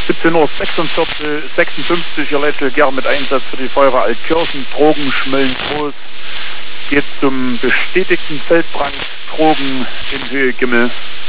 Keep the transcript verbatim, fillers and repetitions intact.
siebzehn Uhr sechsundfünfzig, Ihr Lächeln gern mit Einsatz für die Feuerwehr Altkirchen, Drogen schmellen groß. Geht zum bestätigten Feldbrand, Drogen in Höhe Gimmel.